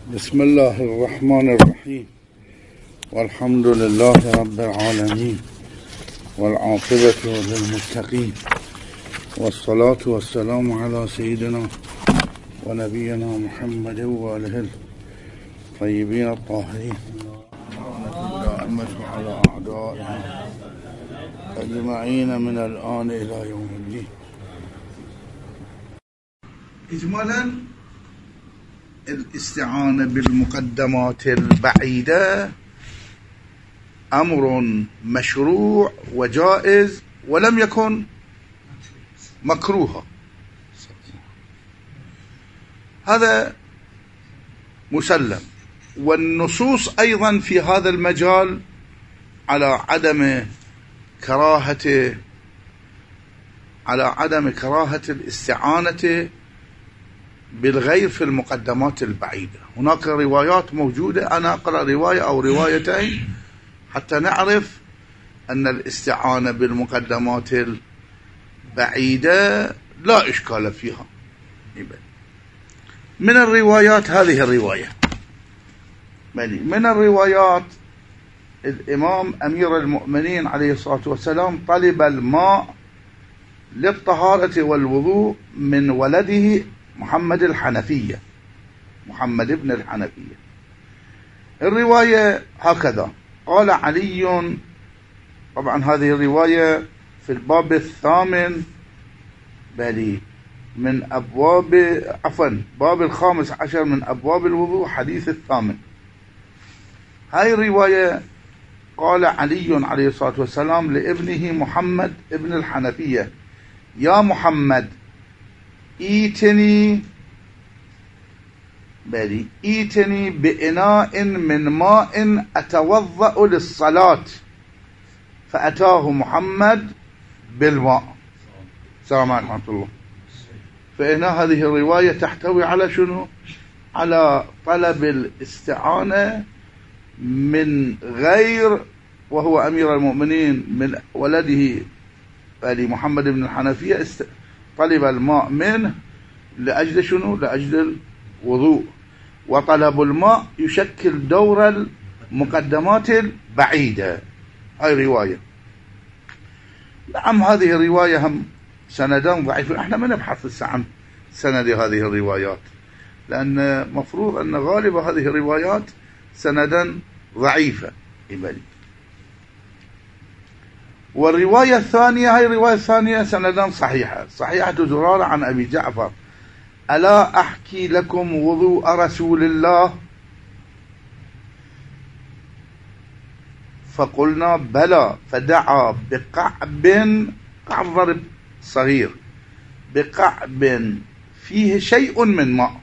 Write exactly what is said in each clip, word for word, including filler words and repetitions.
بسم الله الرحمن الرحيم، والحمد لله رب العالمين، والعاقبة للمتقين، والصلاة والسلام على سيدنا ونبينا محمد وآله الطيبين الطاهرين، الأئمة على أعدائنا أجمعين من الآن إلى يوم الدين. إجمالا الاستعانة بالمقدمات البعيدة أمر مشروع وجائز ولم يكن مكروها، هذا مسلم. والنصوص أيضا في هذا المجال على عدم كراهة على عدم كراهة الاستعانة بالغير في المقدمات البعيدة. هناك روايات موجودة، أنا أقرأ رواية أو روايتين حتى نعرف أن الاستعانة بالمقدمات البعيدة لا إشكال فيها. من الروايات هذه الرواية، من الروايات الإمام أمير المؤمنين عليه الصلاة والسلام طلب الماء للطهارة والوضوء من ولده محمد الحنفية محمد ابن الحنفية. الرواية هكذا: قال علي، طبعا هذه الرواية في الباب الثامن بلي من أبواب عفوا باب الخامس عشر من أبواب الوضوء، حديث الثامن. هاي الرواية قال علي عليه الصلاة والسلام لابنه محمد ابن الحنفية: يا محمد ايتني بلي ايتني بإناء من ماء أتوضأ للصلاة، فأتاه محمد بالماء. السلام عليكم ورحمة الله. فإن هذه الرواية تحتوي على شنو؟ على طلب الاستعانة من غير، وهو أمير المؤمنين، من ولده بلي محمد بن الحنفية، طلب الماء منه لأجل شنو؟ لأجل الوضوء. وطلب الماء يشكل دور المقدمات البعيدة. هاي رواية. نعم، هذه الرواية هم سندان ضعيف، احنا ما نبحث عن سند هذه الروايات، لأن مفروض أن غالب هذه الروايات سندا ضعيفة. والرواية الثانية، هاي الرواية الثانية سندان صحيحة، صحيحة زرارة عن أبي جعفر: ألا أحكي لكم وضوء رسول الله؟ فقلنا بلى، فدعا بقعب، قعب ضرب صغير، بقعب فيه شيء من ماء.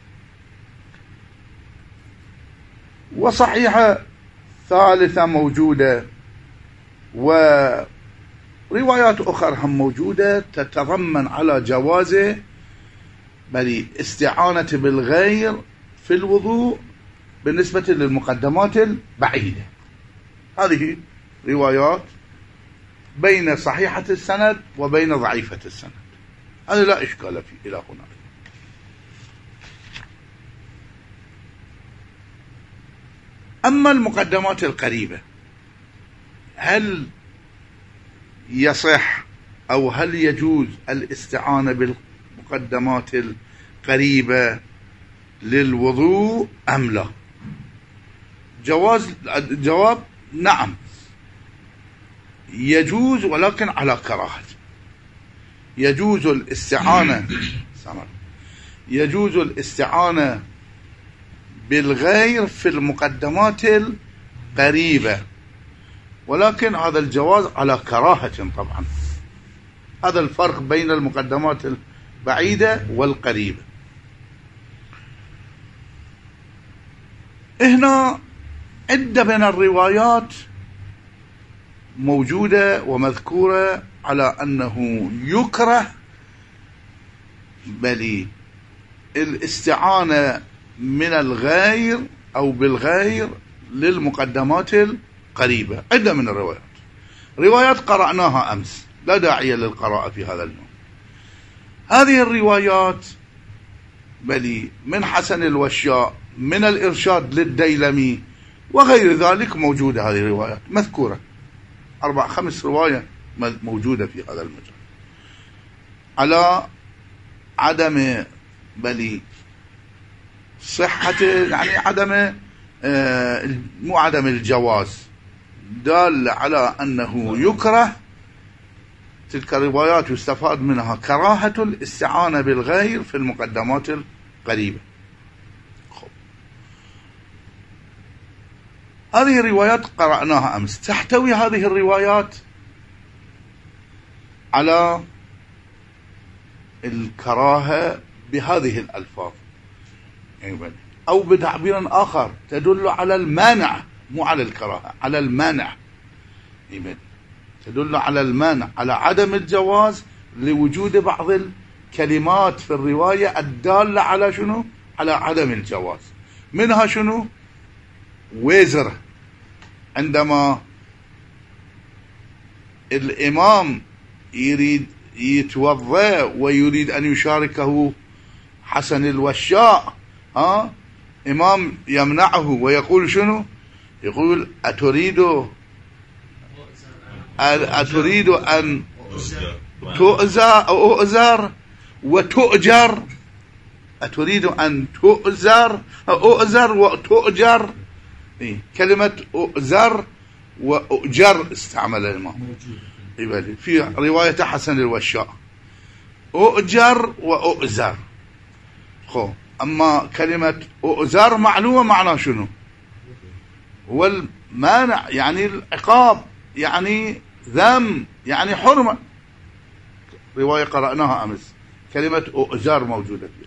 وصحيحة ثالثة موجودة، وروايات أخرى هم موجودة تتضمن على جواز بل استعانة بالغير في الوضوء بالنسبة للمقدمات البعيدة. هذه روايات بين صحيحة السند وبين ضعيفة السند، هذا لا إشكال فيه إلى هنا. أما المقدمات القريبة، هل يصح أو هل يجوز الاستعانة بالمقدمات القريبة للوضوء أم لا؟ جواز الجواب نعم، يجوز، ولكن على كراهة. يجوز الاستعانة يجوز الاستعانة بالغير في المقدمات القريبة، ولكن هذا الجواز على كراهة. طبعا هذا الفرق بين المقدمات البعيدة والقريبة. هنا عدة من الروايات موجودة ومذكورة على أنه يكره بل الاستعانة من الغير أو بالغير للمقدمات القريبة. عدة من الروايات، روايات قرأناها أمس، لا داعي للقراءة في هذا اليوم. هذه الروايات بل من حسن الوشاء من الإرشاد للديلمي وغير ذلك موجودة هذه الروايات مذكورة، أربع خمس رواية موجودة في هذا المجال على عدم بل صحة، يعني عدم آه مو عدم الجواز، دال على أنه يكره. تلك الروايات يستفاد منها كراهة الاستعانة بالغير في المقدمات القريبة. خب. هذه الروايات قرأناها أمس، تحتوي هذه الروايات على الكراهة بهذه الألفاظ، أو بتعبير آخر تدل على المانع، مو على الكراهة، على المانع، تدل على المانع، على عدم الجواز لوجود بعض الكلمات في الرواية الدالة على شنو؟ على عدم الجواز. منها شنو؟ وزر، عندما الإمام يريد يتوضأ ويريد أن يشاركه حسن الوشاء، ها إمام يمنعه ويقول شنو؟ يقول أتريد أتريد أن تؤذر أؤذر وتؤجر، أتريد أن تؤذر أؤذر وتؤجر. كلمة أؤذر وأؤجر استعمل الإمام في رواية حسن الوشاء، أؤجر وأؤذر. خو أما كلمة أؤذر معلومة معناه شنو؟ هو المانع، يعني العقاب، يعني ذم، يعني حرمة. رواية قرأناها أمس كلمة أؤذر موجودة فيها.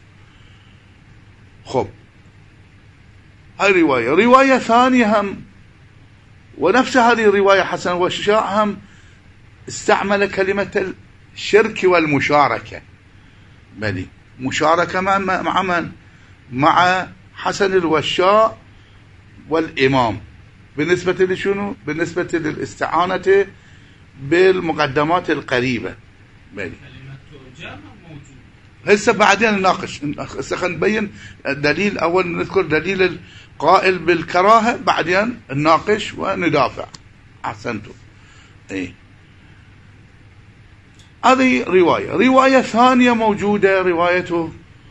خب هاي رواية. رواية ثانية هم ونفس هذه الرواية حسن والوشاء هم استعمل كلمة الشرك والمشاركة، بلي مشاركة مع من؟ مع حسن الوشاء والإمام. بالنسبة لشنو؟ بالنسبة للاستعانة بالمقدمات القريبة. بلي هسه بعدين نناقش، هسه خلينا نبين دليل. أول نذكر دليل القائل بالكراهة، بعدين نناقش وندافع. أحسنتم. إيه هذه رواية. رواية ثانية موجودة، رواية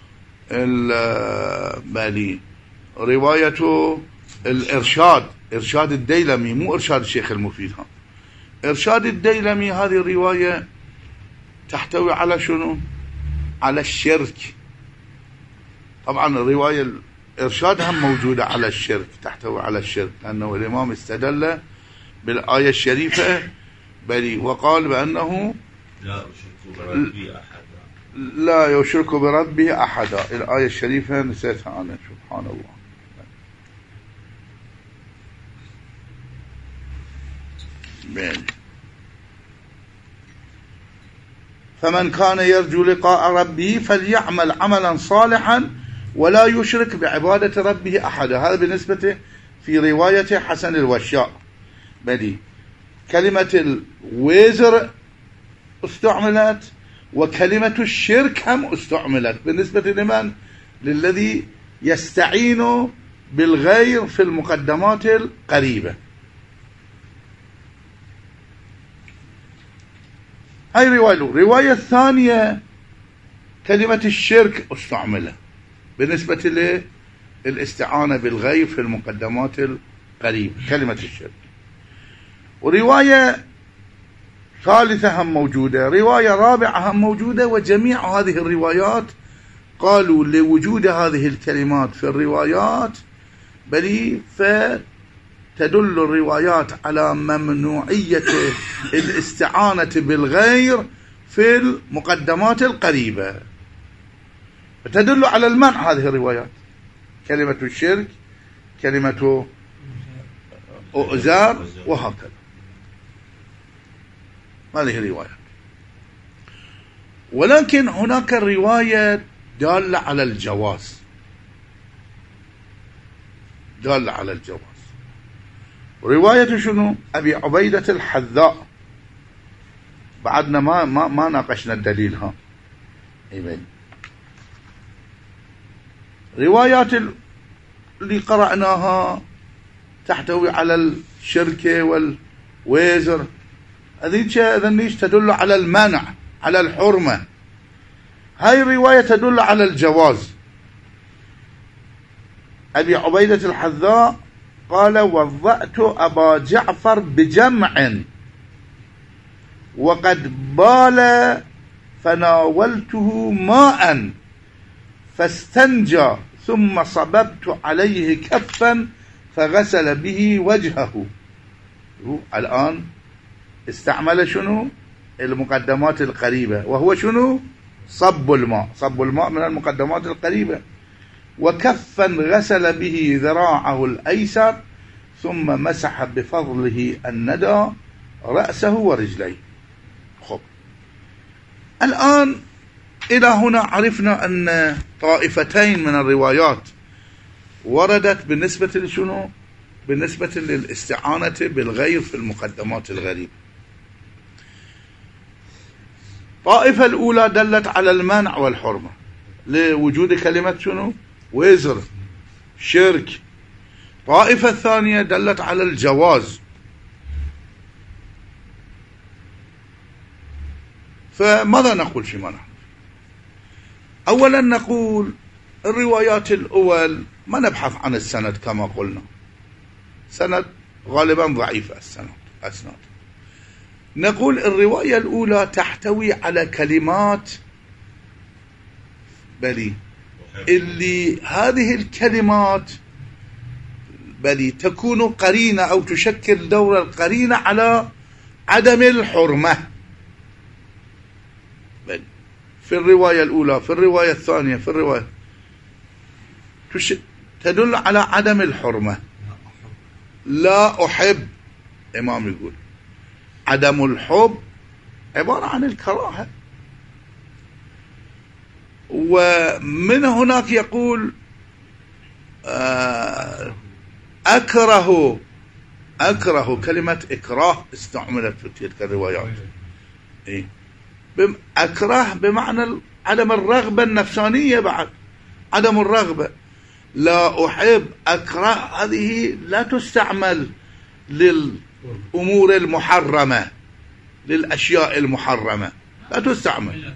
بالي رواية الإرشاد، إرشاد الديلمي، مو إرشاد الشيخ المفيد. ها إرشاد الديلمي هذه الرواية تحتوي على شنو؟ على الشرك. طبعا الرواية الإرشاد هم موجودة على الشرك، تحتوي على الشرك، لأنه الإمام استدل بالآية الشريفة بلي وقال بأنه لا يشرك بربي أحدا، لا يشرك بربي أحدا. الآية الشريفة نسيتها أنا، سبحان الله. بين فمن كان يرجو لقاء ربه فليعمل عملا صالحا ولا يشرك بعبادة ربه أحدا. هذا بالنسبة في رواية حسن الوشاء. بدي كلمة الوزر استعملت وكلمة الشرك هم استعملت بالنسبة لمن؟ للذي يستعين بالغير في المقدمات القريبة. هاي رواية. رواية الثانية كلمة الشرك استعملت بالنسبة للاستعانة بالغير في المقدمات القريبة، كلمة الشرك. ورواية ثالثة هم موجودة، رواية رابعة هم موجودة. وجميع هذه الروايات قالوا لوجود هذه الكلمات في الروايات بل فتدل الروايات على ممنوعية الاستعانة بالغير في المقدمات القريبة، فتدل على المنع هذه الروايات. كلمة الشرك، كلمة أؤذار، وهكذا. هذه الروايات. ولكن هناك الرواية دالة على الجواز، دالة على الجواز. رواية شنو؟ أبي عبيدة الحذاء. بعدنا ما ما ما ناقشنا الدليل. ها إيمان روايات اللي قرأناها تحتوي على الشركة والوزر، هذيك ذنيش تدل على المنع، على الحرمة. هاي الرواية تدل على الجواز. أبي عبيدة الحذاء قال: وضعت أبا جعفر بجمع وقد بال فناولته ماء فاستنجى ثم صببت عليه كفا فغسل به وجهه. الآن استعمل شنو؟ المقدمات القريبة، وهو شنو؟ صب الماء. صب الماء من المقدمات القريبة. وكفا غسل به ذراعه الأيسر ثم مسح بفضله الندى رأسه ورجليه. خب، الآن إلى هنا عرفنا أن طائفتين من الروايات وردت بالنسبة لشنو؟ بالنسبة للاستعانة بالغير في المقدمات الغريبة. الطائفة الأولى دلت على المنع والحرمة لوجود كلمة شنو؟ وزر، شرك. الطائفة الثانية دلت على الجواز. فماذا نقول فيما نحن؟ أولا نقول الروايات الأول ما نبحث عن السند كما قلنا، سند غالبا ضعيف السند أسناد. نقول الرواية الأولى تحتوي على كلمات بلي اللي هذه الكلمات بلي تكون قرينة أو تشكل دور القرينة على عدم الحرمة بلي في الرواية الأولى. في الرواية الثانية في الرواية تش... تدل على عدم الحرمة. لا أحب، إمام يقول عدم الحب عبارة عن الكراهة. ومن هناك يقول أكره أكره كلمة إكراه استعملت في تلك الروايات. إيه؟ أكره بمعنى عدم الرغبة النفسانية، بعد عدم الرغبة. لا أحب، أكره، هذه لا تستعمل للأمور المحرمة، للأشياء المحرمة لا تستعمل.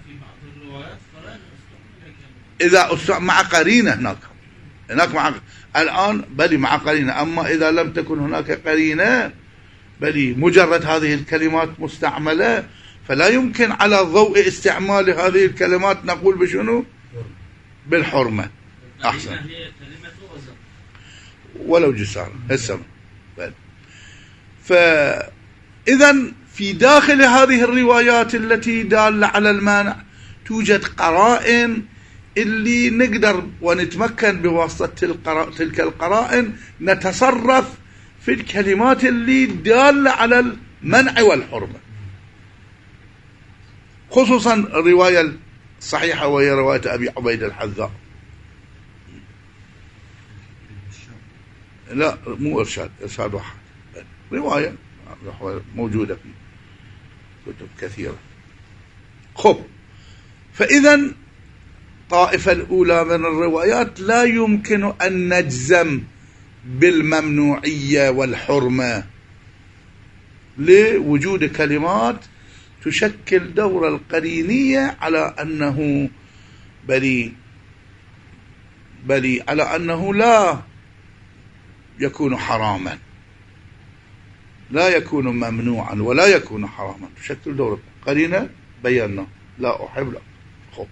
إذا مع قرينة هناك هناك مع الآن بلي مع قرينة. أما إذا لم تكن هناك قرينة بلي مجرد هذه الكلمات مستعملة، فلا يمكن على ضوء استعمال هذه الكلمات نقول بشنو؟ بالحرمة. أحسن، ولو جسارا السماء. فإذا في داخل هذه الروايات التي دالة على المانع توجد قرائن اللي نقدر ونتمكن بواسطة تلك القرائن نتصرف في الكلمات اللي دالة على المنع والحرمة، خصوصا الرواية الصحيحة وهي رواية أبي عبيد الحذاء. لا مو إرشاد، إرشاد واحد، رواية موجودة في كتب كثيرة. خب، فإذا الطائفة الأولى من الروايات لا يمكن أن نجزم بالممنوعية والحرمة لوجود كلمات تشكل دور القرينية على أنه بلي بلي على أنه لا يكون حراما، لا يكون ممنوعا ولا يكون حراما، تشكل دور قرينة. بينا لا أحب لا. خب،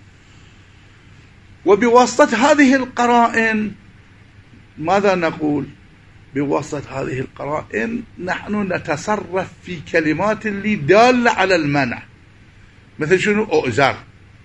وبواسطة هذه القرائن ماذا نقول؟ بواسطة هذه القرائن نحن نتصرف في كلمات اللي دالة على المنع، مثل شنو؟ أؤزار.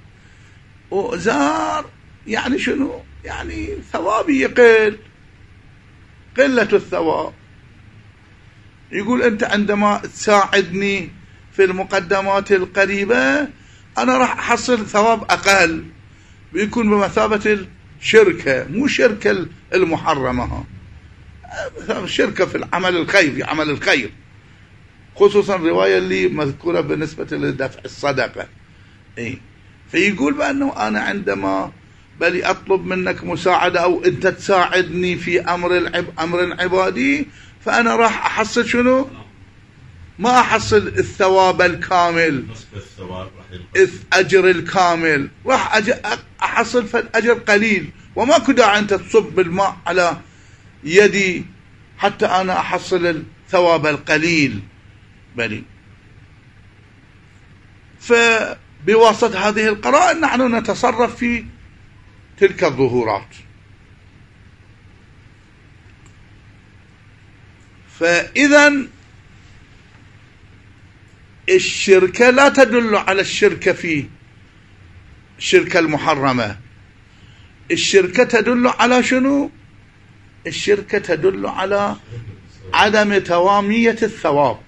أؤزار يعني شنو؟ يعني ثوابي يقل، قلة الثواب. يقول أنت عندما تساعدني في المقدمات القريبة أنا راح أحصل ثواب أقل، بيكون بمثابة الشركة، مو شركة المحرمة، شركة في العمل الخير، في عمل الخير، خصوصا الرواية اللي مذكورة بالنسبة لدفع الصدقة. إيه؟ فيقول بأنه أنا عندما بل أطلب منك مساعدة أو أنت تساعدني في أمر العب أمر عبادي، فأنا راح أحصل شنو؟ ما أحصل الثواب الكامل، نصف الثواب راح ينقص، أجر الكامل، راح أحصل فالأجر قليل، وما كدا أنت تصب الماء على يدي حتى أنا أحصل الثواب القليل. بلي فبواسطة هذه القرائن نحن نتصرف في تلك الظهورات. فإذا الشركة لا تدل على الشركة في الشركة المحرمة، الشركة تدل على شنو؟ الشركة تدل على عدم توامية الثواب.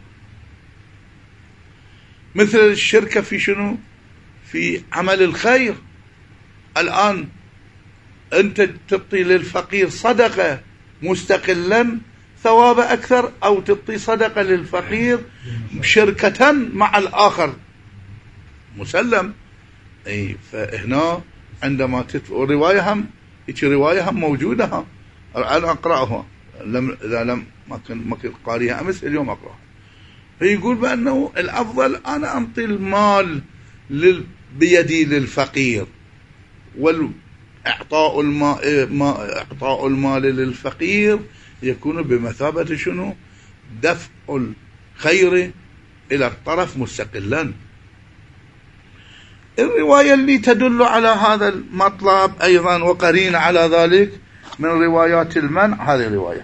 مثل الشركة في شنو؟ في عمل الخير. الآن أنت تعطي للفقير صدقة مستقلا ثواب أكثر، أو تعطي صدقة للفقير شركة مع الآخر مسلم. أي فهنا عندما تدفع الرواية هم هيك رواية هم موجودة هم. أنا أقرأها لم إذا لم ما كنت ما كنت قاريها أمس، اليوم أقرأها. فيقول بأنه الأفضل أنا أعطي المال بيدي للفقير، والإعطاء الماء ما إعطاء المال للفقير يكون بمثابة شنو؟ دفع الخير إلى الطرف مستقلا. الرواية اللي تدل على هذا المطلب أيضا وقرين على ذلك من روايات المنع هذه الرواية.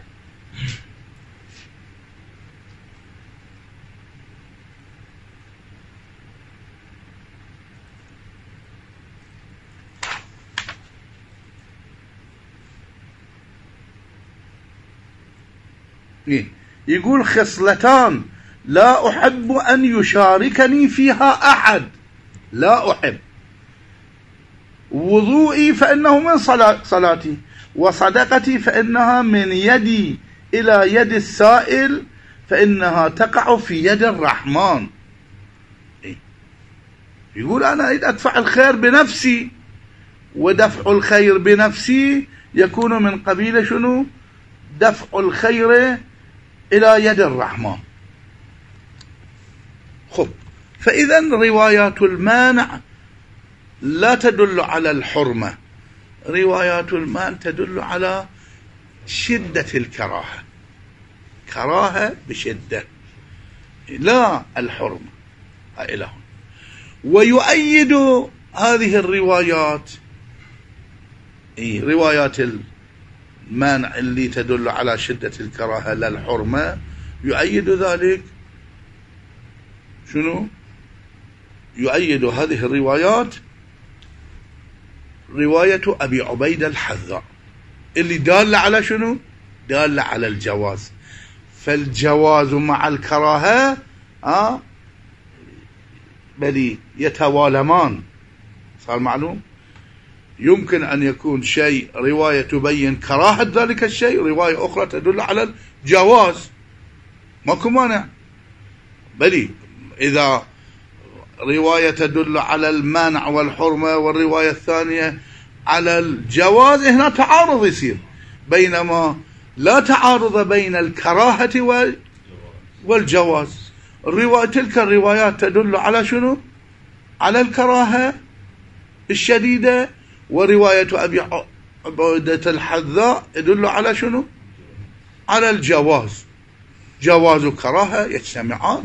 يقول خصلتان لا أحب أن يشاركني فيها أحد. لا أحب وضوئي فإنه من صلاتي، وصدقتي فإنها من يدي إلى يد السائل فإنها تقع في يد الرحمن. يقول أنا أريد أدفع الخير بنفسي، ودفع الخير بنفسي يكون من قبيل شنو؟ دفع الخير إلى يد الرحمن. خب فإذا روايات المانع لا تدل على الحرمة، روايات المانع تدل على شدة الكراهة، كراهة بشدة لا الحرمة. إلى ويؤيد هذه الروايات إيه روايات المانع اللي تدل على شدة الكراهة لا الحرمة، يؤيد ذلك شنو؟ يؤيد هذه الروايات رواية أبي عبيدة الحذاء اللي دالة على شنو؟ دالة على الجواز. فالجواز مع الكراهة آه بل يتوالمان. صار معلوم؟ يمكن أن يكون شيء رواية تبين كراهة ذلك الشيء، رواية أخرى تدل على الجواز، ماكو مانع. بل إذا رواية تدل على المانع والحرمة والرواية الثانية على الجواز، هنا تعارض يصير، بينما لا تعارض بين الكراهة والجواز. الرواية تلك الروايات تدل على شنو؟ على الكراهة الشديدة، ورواية أبي عبيدة الحذاء يدل على شنو؟ على الجواز. جواز وكراهة يجتمعان،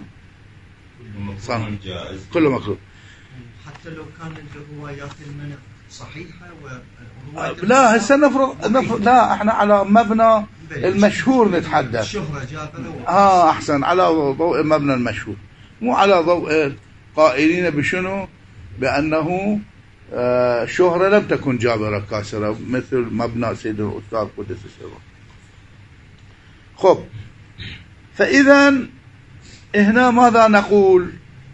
كله مكروه. حتى لو كان روايات المنع صحيحة ورواية لا هسه نفرض نفرض لا احنا على مبنى المشهور نتحدث. الشهرة جابه اه احسن، على ضوء مبنى المشهور، مو على ضوء قائلين بشنو؟ بأنه آه شهرة لم تكن جابرة كاسرة، مثل مبنى سيد الأستاذ قدس سره. خب فإذا هنا ماذا نقول؟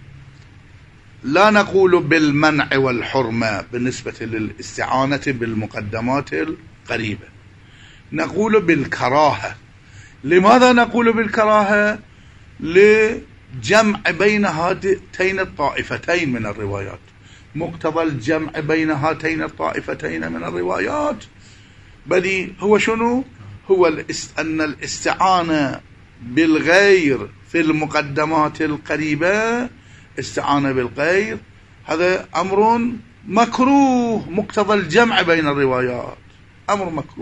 لا نقول بالمنع والحرمة بالنسبة للاستعانة بالمقدمات القريبة، نقول بالكراهة. لماذا نقول بالكراهة؟ لجمع بين هاتين الطائفتين من الروايات، مقتضى الجمع بين هاتين الطائفتين من الروايات، بل هو شنو؟ هو أن الاستعانة بالغير في المقدمات القريبة، استعانة بالغير هذا أمر مكروه، مقتضى الجمع بين الروايات أمر مكروه.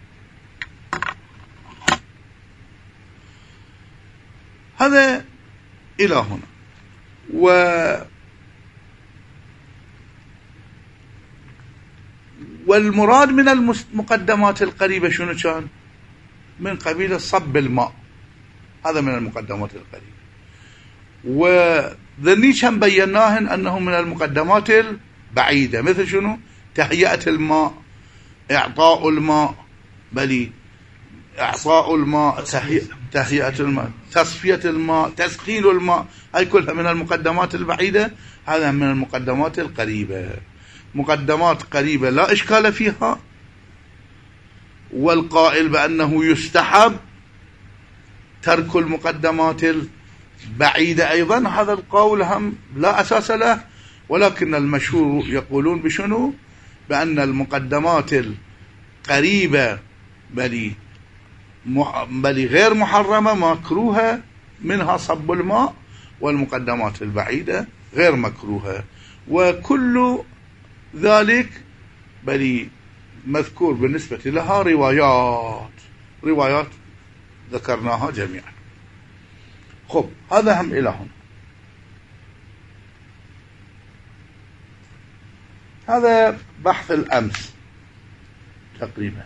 هذا إلى هنا. و والمراد من المقدمات القريبة شنو كان؟ من قبيل صب الماء، هذا من المقدمات القريبة. وذني كم بيناهن أنه من المقدمات البعيدة، مثل شنو؟ تهيئة الماء، إعطاء الماء، بل إعطاء الماء، تهيئة الماء، تصفية الماء، تسخين الماء، هاي كلها من المقدمات البعيدة، هذا من المقدمات القريبة. مقدمات قريبة لا إشكال فيها، والقائل بأنه يستحب ترك المقدمات البعيدة أيضا، هذا القول هم لا أساس له، ولكن المشهور يقولون بشنو؟ بأن المقدمات القريبة بل بل غير محرمة مكروهة، منها صب الماء، والمقدمات البعيدة غير مكروهة، وكل ذلك بل مذكور بالنسبة لها روايات روايات ذكرناها جميعا. خب هذا هم إلى هنا. هذا بحث الأمس تقريبا.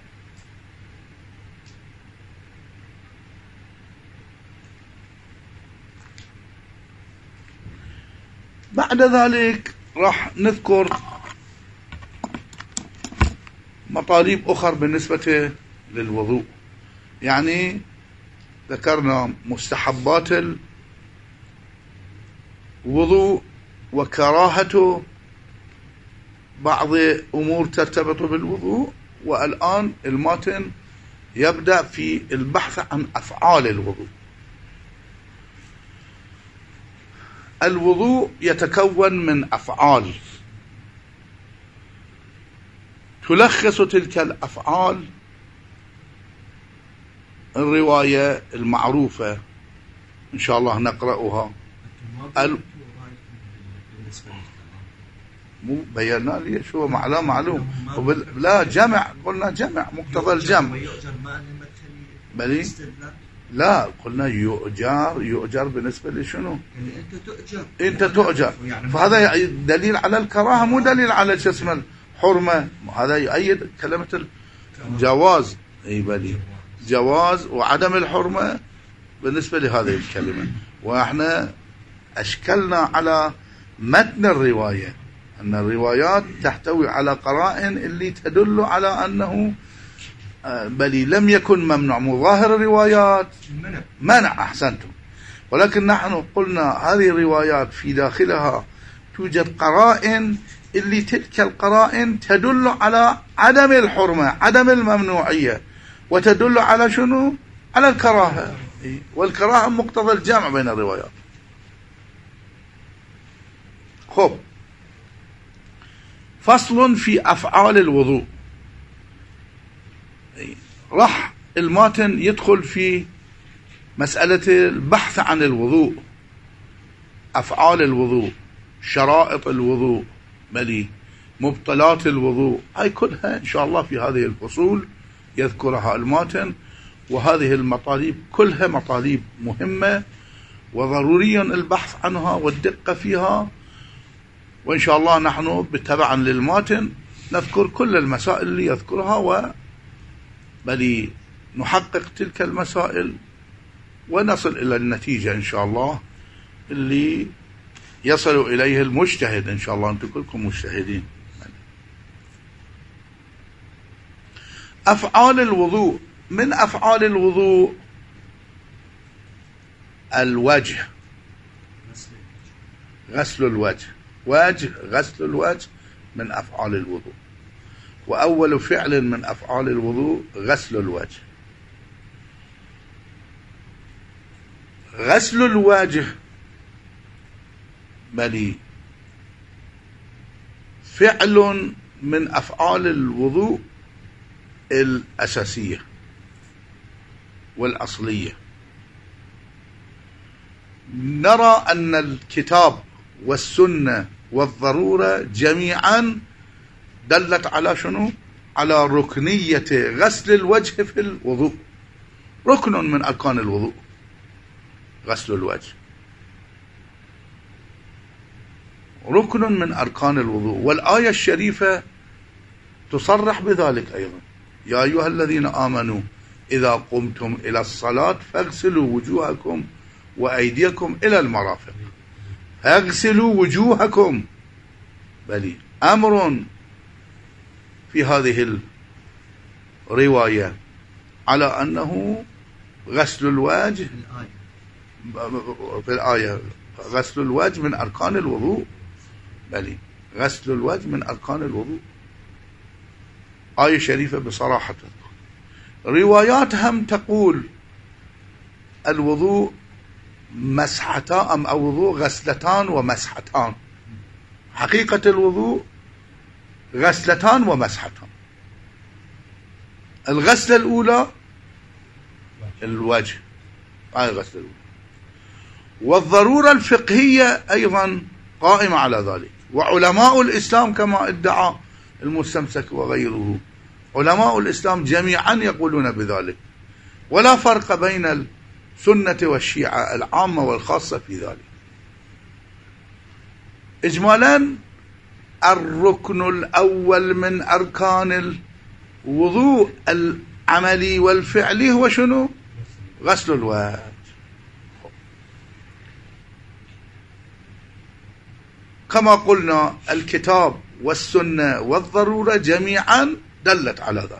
بعد ذلك راح نذكر مطالب أخرى بالنسبة للوضوء. يعني ذكرنا مستحبات الوضوء وكراهة بعض أمور ترتبط بالوضوء، والآن الماتن يبدأ في البحث عن أفعال الوضوء. الوضوء يتكون من أفعال، تلخص تلك الأفعال الرواية المعروفة إن شاء الله نقرأها. ال... مو بينا لي شو معلوم معلوم وبال... لا جمع، قلنا جمع مقتضى الجمع، بلي لا قلنا يؤجر يؤجر بالنسبة لشنو؟ يعني أنت تؤجر أنت تؤجر، فهذا دليل على الكراهة مو دليل على شو اسمه الحرمة. هذا يؤيد كلمة الجواز، أي بلي جواز وعدم الحرمة بالنسبة لهذه الكلمة. وإحنا أشكلنا على متن الرواية أن الروايات تحتوي على قرائن اللي تدل على أنه بل لم يكن ممنوع. مظاهر الروايات منع، أحسنتم، ولكن نحن قلنا هذه الروايات في داخلها توجد قرائن اللي تلك القرائن تدل على عدم الحرمة، عدم الممنوعية، وتدل على شنو؟ على الكراهة، والكراهة مقتضى الجمع بين الروايات. خب فصل في أفعال الوضوء. راح الماتن يدخل في مسألة البحث عن الوضوء، أفعال الوضوء، شرائط الوضوء، بلي مبطلات الوضوء، هاي كلها إن شاء الله في هذه الفصول يذكرها الماتن. وهذه المطالب كلها مطالب مهمة وضروري البحث عنها والدقة فيها، وإن شاء الله نحن بالتبع للماتن نذكر كل المسائل اللي يذكرها، و بل نحقق تلك المسائل ونصل إلى النتيجة إن شاء الله اللي يصل إليه المجتهد. إن شاء الله أنتم كلكم مجتهدين. أفعال الوضوء. من أفعال الوضوء الوجه، غسل الوجه، وجه غسل الوجه من أفعال الوضوء. وأول فعل من أفعال الوضوء غسل الوجه. غسل الوجه بل فعل من أفعال الوضوء الأساسية والأصلية. نرى أن الكتاب والسنة والضرورة جميعا دلت على شنو؟ على ركنية غسل الوجه في الوضوء، ركن من أركان الوضوء غسل الوجه، ركن من أركان الوضوء. والآية الشريفة تصرح بذلك أيضا: يا أيها الذين آمنوا إذا قمتم إلى الصلاة فاغسلوا وجوهكم وأيديكم إلى المرافق. اغسلوا وجوهكم، بل أمر في هذه الرواية على أنه غسل الوجه في الآية، غسل الوجه من أركان الوضوء، بل غسل الوجه من أركان الوضوء. آية شريفة بصراحة. روايات هم تقول الوضوء مسحتان أو وضوء غسلتان ومسحتان. حقيقة الوضوء غسلتان ومسحتان. الغسلة الأولى الوجه، هاي الغسلة الأولى، والضرورة الفقهية أيضا قائمة على ذلك. وعلماء الإسلام كما ادعى المستمسك وغيره، علماء الإسلام جميعا يقولون بذلك، ولا فرق بين السنة والشيعة العامة والخاصة في ذلك. إجمالا الركن الأول من أركان الوضوء العملي والفعلي هو شنو؟ غسل الوجه. كما قلنا الكتاب والسنة والضرورة جميعا دلت على ذلك.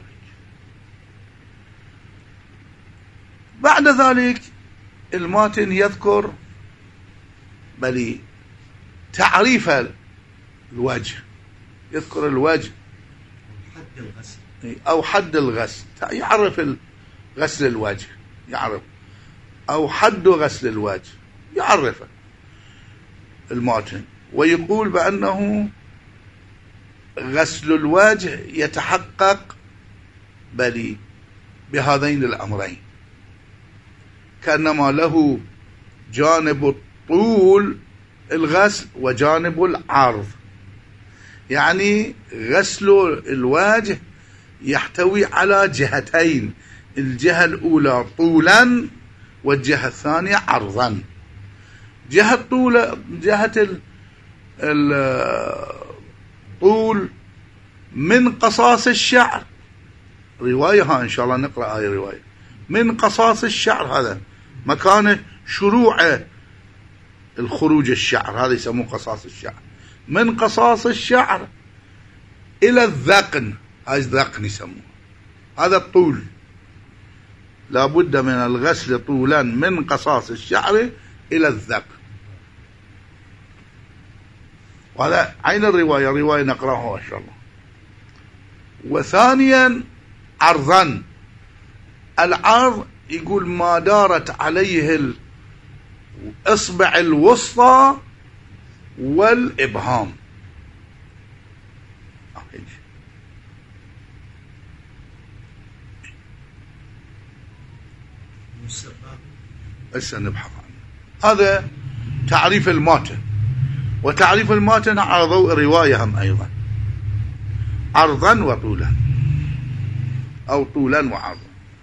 بعد ذلك الماتن يذكر بل تعريف الوجه، يذكر الوجه حد الغسل أو حد الغسل، يعرف غسل الوجه، يعرف أو حد غسل الوجه يعرفه الماتن، ويقول بأنه غسل الوجه يتحقق بل بهذين الأمرين، كأنما له جانب الطول الغسل وجانب العرض. يعني غسل الوجه يحتوي على جهتين، الجهة الأولى طولا والجهة الثانية عرضا. جهة طول جهة الطول من قصاص الشعر، رواية ها إن شاء الله نقرأ هاي الرواية، من قصاص الشعر، هذا مكان شروع الخروج الشعر، هذا يسموه قصاص الشعر، من قصاص الشعر إلى الذقن، هاي الذقن يسموه، هذا الطول، لابد من الغسل طولا من قصاص الشعر إلى الذقن. وهذا عين الرواية، رواية نقرأها إن شاء الله. وثانيا عرضا، العرض يقول ما دارت عليه الإصبع الوسطى والإبهام. هسه نبحث عنه. هذا تعريف الماتن. وتعريف الماتن على ضوء رواية هم أيضا، عرضا وطولا أو طولا وعرضا.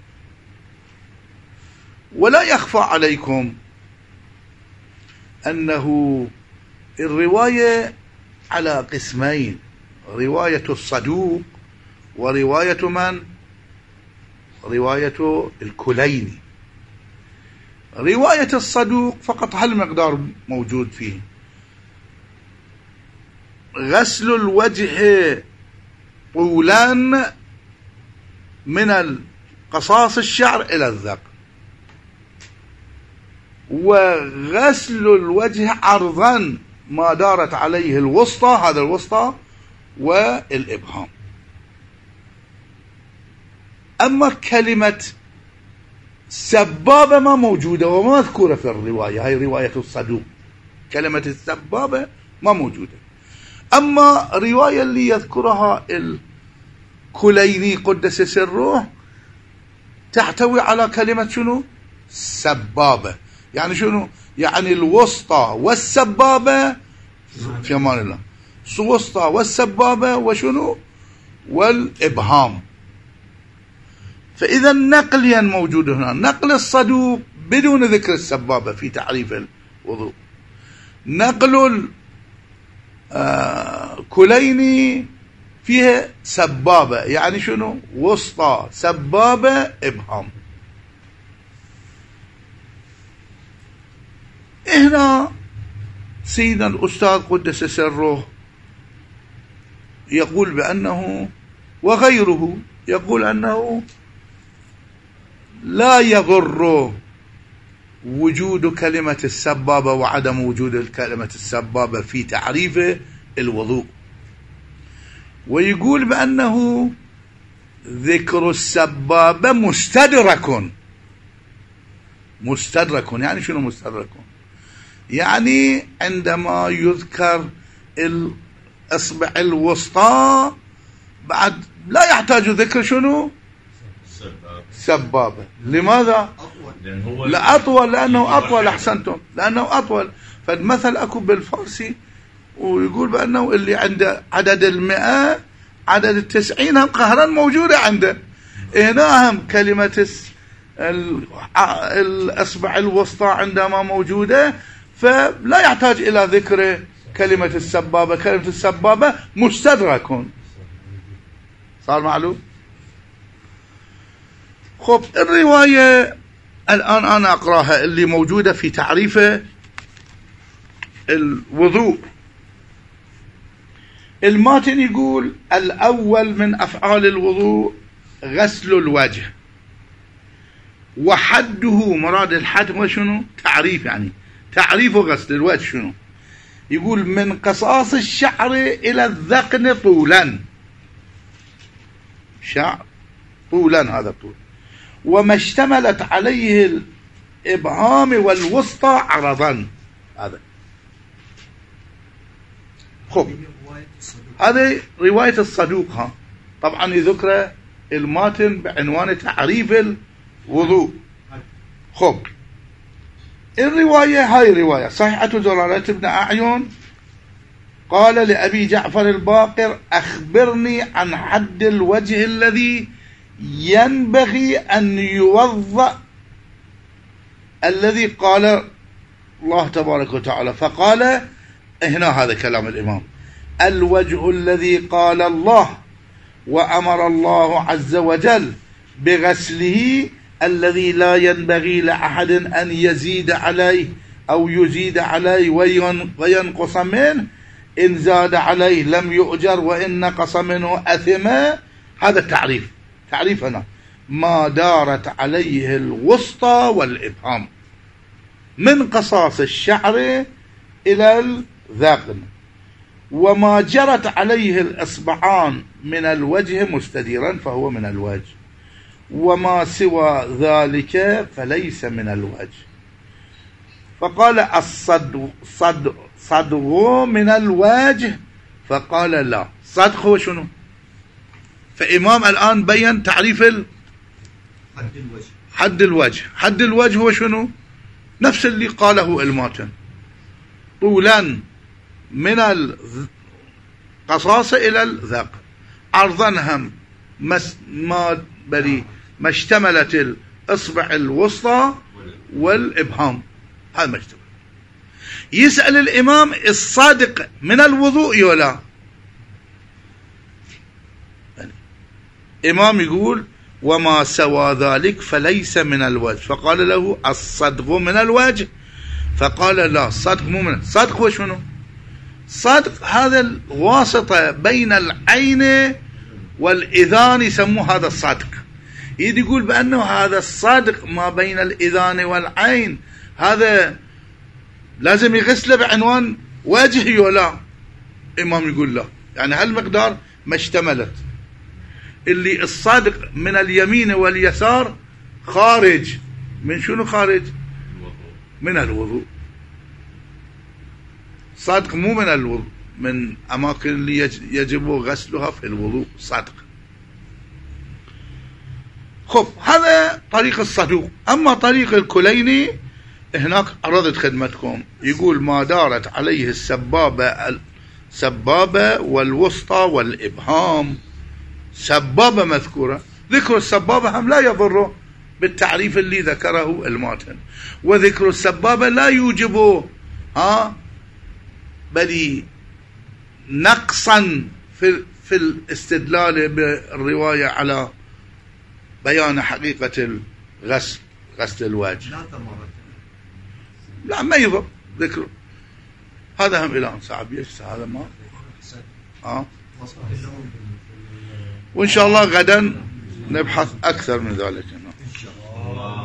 ولا يخفى عليكم أنه الرواية على قسمين، رواية الصدوق ورواية من؟ رواية الكليني. رواية الصدوق فقط هالمقدار موجود فيه، غسل الوجه طولا من قصاص الشعر إلى الذقن، وغسل الوجه عرضا ما دارت عليه الوسطى، هذا الوسطى والإبهام. أما كلمة سبابة ما موجودة وما مذكورة في الرواية، هاي رواية الصدوق، كلمة السبابة ما موجودة. أما رواية اللي يذكرها الكليني قدس سره تحتوي على كلمة شنو؟ سبابة. يعني شنو؟ يعني الوسطى والسبابة في أمان الله، الوسطى والسبابة وشنو؟ والإبهام. فإذا نقليا موجود هنا، نقل الصدوق بدون ذكر السبابة في تعريف الوضوء، نقل الكليني فيها سبابة، يعني شنو؟ وسطى سبابة إبهام. هنا سيدنا الأستاذ قدس سره يقول بأنه وغيره يقول أنه لا يضر وجود كلمة السبابة وعدم وجود كلمة السبابة في تعريف الوضوء، ويقول بأنه ذكر السبابة مستدرك. مستدرك يعني شنو مستدرك؟ يعني عندما يذكر الأصبع الوسطى بعد لا يحتاج ذكر شنو؟ سبابة. لماذا؟ لا أطول، لأنه أطول. أحسنتم، لأنه أطول. فالمثل أكو بالفارسي ويقول بأنه اللي عنده عدد المئة عدد التسعين هم قهرا موجودة عنده. هنا هم كلمة الأصبع الوسطى عندما موجودة فلا يحتاج إلى ذكر كلمة السبابة. كلمة السبابة مستدرك. صار معلوم؟ خب الرواية الآن أنا أقرأها اللي موجودة في تعريف الوضوء. الماتن يقول الأول من أفعال الوضوء غسل الوجه، وحده، مراد الحد هو شنو؟ تعريف، يعني تعريف غسل الوجه شنو؟ يقول من قصاص الشعر إلى الذقن طولا، شعر طولا هذا طول، وما اشتملت عليه الإبهام والوسطى عرضا. هذا خب هذه رواية الصدوق. ها طبعا يذكر الماتن بعنوان تعريف الوضوء. خب الرواية هاي رواية صحيحة زرارة بن أعين قال لأبي جعفر الباقر أخبرني عن حد الوجه الذي ينبغي أن يوضأ الذي قال الله تبارك وتعالى. فقال هنا هذا كلام الإمام: الوجه الذي قال الله وأمر الله عز وجل بغسله الذي لا ينبغي لأحد أن يزيد عليه أو يزيد عليه وينقص منه، إن زاد عليه لم يؤجر وإن نقص منه أثم. هذا التعريف. تعريف هنا ما دارت عليه الوسطى والإبهام من قصاص الشعر إلى الذقن، وما جرت عليه الإصبعان من الوجه مستديرا فهو من الوجه، وما سوى ذلك فليس من الوجه. فقال الصدغ صدغ صدغ من الوجه، فقال لا. صدغ هو شنو؟ فإمام الآن بيّن تعريف ال... حد الوجه. حد الوجه حد الوجه هو شنو؟ نفس اللي قاله الماتن: طولا من القصاص إلى الذقن، عرضا هم ما بري ما اشتملت الإصبع الوسطى والإبهام. هذا ما اشتمل. يسأل الإمام: الصادق من الوضوء ولا؟ إمام يقول: وما سوى ذلك فليس من الوجه. فقال له: الصدق من الوجه؟ فقال لا، الصدق مو من. الصدق هو شنو؟ صدق هذا الواسطة بين العين والإذان يسموه هذا الصدق. يدي يقول بأنه هذا الصدق ما بين الإذان والعين هذا لازم يغسله بعنوان وجهي ولا؟ إمام يقول لا، يعني هالمقدار ما اشتملت. اللي الصادق من اليمين واليسار خارج من شنو؟ خارج من الوضوء. صادق مو من الوضوء، من أماكن اللي يجب غسلها في الوضوء صدق. خب هذا طريق الصدوق. أما طريق الكليني هناك عرضت خدمتكم، يقول ما دارت عليه السبابة السبابة والوسطى والإبهام. سبابة مذكورة، ذكر السبابة هم لا يضره بالتعريف اللي ذكره الماتن، وذكر السبابة لا يوجب ها بل نقصا في في الاستدلال بالرواية على بيان حقيقة الغسل، غسل الوجه. لا تمرد. لا ما يضر ذكره. هذا هم الآن صعب يجلس هذا ما ها. وإن شاء الله غدا نبحث أكثر من ذلك. إن شاء الله.